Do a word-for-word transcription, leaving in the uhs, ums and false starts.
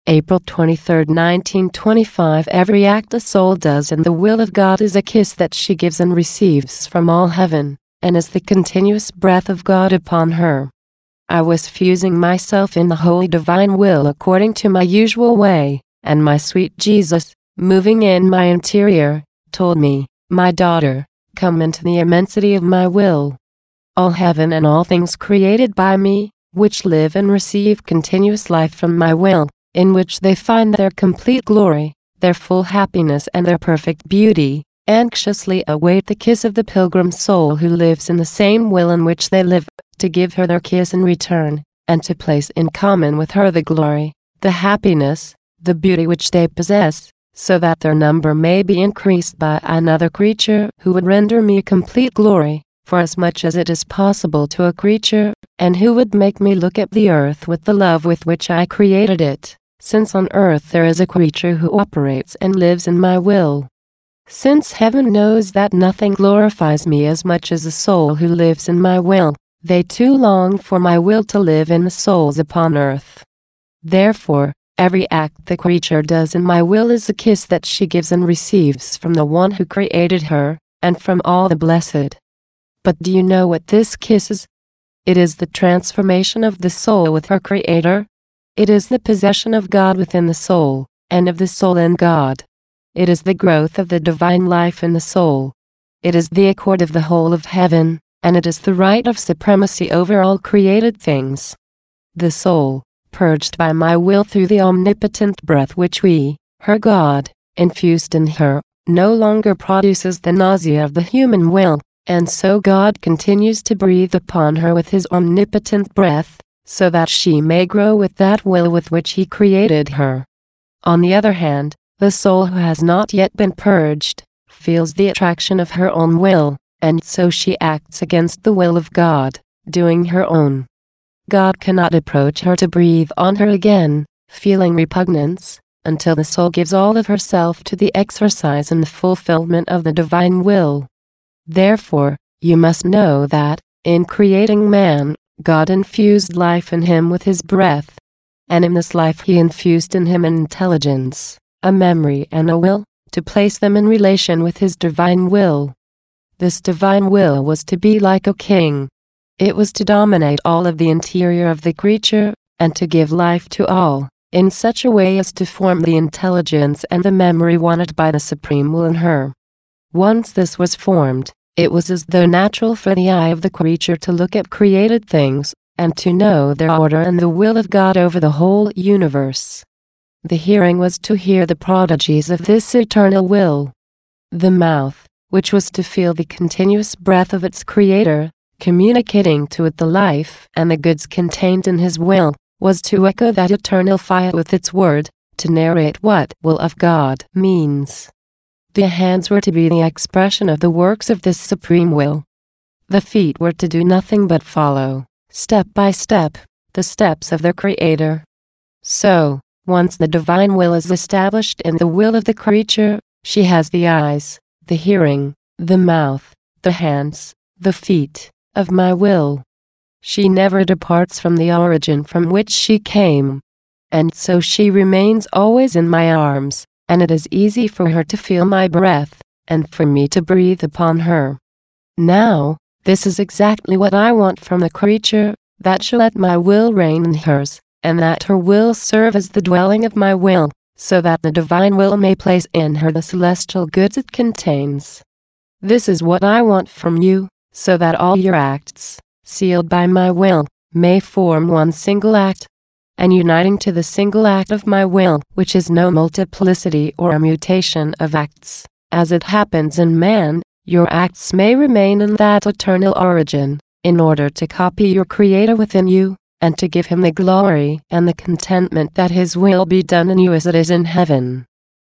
April twenty-third, nineteen twenty-five. Every act a soul does in the will of God is a kiss that she gives and receives from all heaven, and is the continuous breath of God upon her. I was fusing myself in the holy divine will according to my usual way, and my sweet Jesus, moving in my interior, told me, "My daughter, come into the immensity of my will." All heaven and all things created by me, which live and receive continuous life from my will, in which they find their complete glory, their full happiness and their perfect beauty, anxiously await the kiss of the pilgrim soul who lives in the same will in which they live, to give her their kiss in return, and to place in common with her the glory, the happiness, the beauty which they possess, so that their number may be increased by another creature who would render me complete glory, for as much as it is possible to a creature, and who would make me look at the earth with the love with which I created it, since on earth there is a creature who operates and lives in my will. Since heaven knows that nothing glorifies me as much as a soul who lives in my will, they too long for my will to live in the souls upon earth. Therefore, every act the creature does in my will is a kiss that she gives and receives from the one who created her, and from all the blessed. But do you know what this kiss is? It is the transformation of the soul with her Creator. It is the possession of God within the soul, and of the soul in God. It is the growth of the divine life in the soul. It is the accord of the whole of heaven, and it is the right of supremacy over all created things. The soul, purged by my will through the omnipotent breath which we, her God, infused in her, no longer produces the nausea of the human will, and so God continues to breathe upon her with his omnipotent breath, so that she may grow with that will with which he created her. On the other hand, the soul who has not yet been purged, feels the attraction of her own will, and so she acts against the will of God, doing her own. God cannot approach her to breathe on her again, feeling repugnance, until the soul gives all of herself to the exercise and the fulfillment of the divine will. Therefore, you must know that, in creating man, God infused life in him with his breath, and in this life he infused in him an intelligence, a memory and a will, to place them in relation with his divine will. This divine will was to be like a king. It was to dominate all of the interior of the creature, and to give life to all, in such a way as to form the intelligence and the memory wanted by the supreme will in her. Once this was formed, it was as though natural for the eye of the creature to look at created things, and to know their order and the will of God over the whole universe. The hearing was to hear the prodigies of this eternal will. The mouth, which was to feel the continuous breath of its Creator, communicating to it the life and the goods contained in his will, was to echo that eternal fiat with its word, to narrate what will of God means. The hands were to be the expression of the works of this supreme will. The feet were to do nothing but follow, step by step, the steps of their Creator. So, once the divine will is established in the will of the creature, she has the eyes, the hearing, the mouth, the hands, the feet, of my will. She never departs from the origin from which she came. And so she remains always in my arms, and it is easy for her to feel my breath, and for me to breathe upon her. Now, this is exactly what I want from the creature, that she let my will reign in hers, and that her will serve as the dwelling of my will, so that the divine will may place in her the celestial goods it contains. This is what I want from you, so that all your acts, sealed by my will, may form one single act, and uniting to the single act of my will, which is no multiplicity or a mutation of acts, as it happens in man, your acts may remain in that eternal origin, in order to copy your Creator within you, and to give him the glory and the contentment that his will be done in you as it is in heaven.